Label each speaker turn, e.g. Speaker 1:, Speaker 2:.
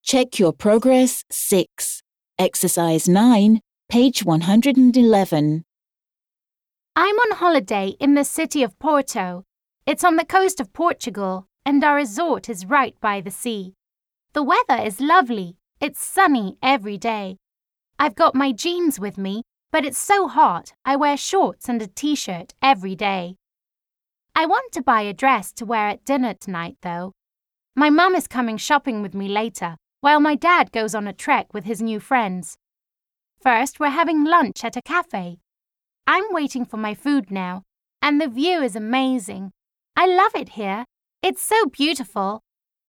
Speaker 1: Check your progress 6. Exercise 9, page 111.
Speaker 2: I'm on holiday in the city of Porto. It's on the coast of Portugal, and our resort is right by the sea. The weather is lovely. It's sunny every day. I've got my jeans with me, but it's so hot I wear shorts and a t-shirt every day. I want to buy a dress to wear at dinner tonight, though. My mum is coming shopping with me later, while my dad goes on a trek with his new friends. First, we're having lunch at a cafe. I'm waiting for my food now, and the view is amazing. I love it here. It's so beautiful.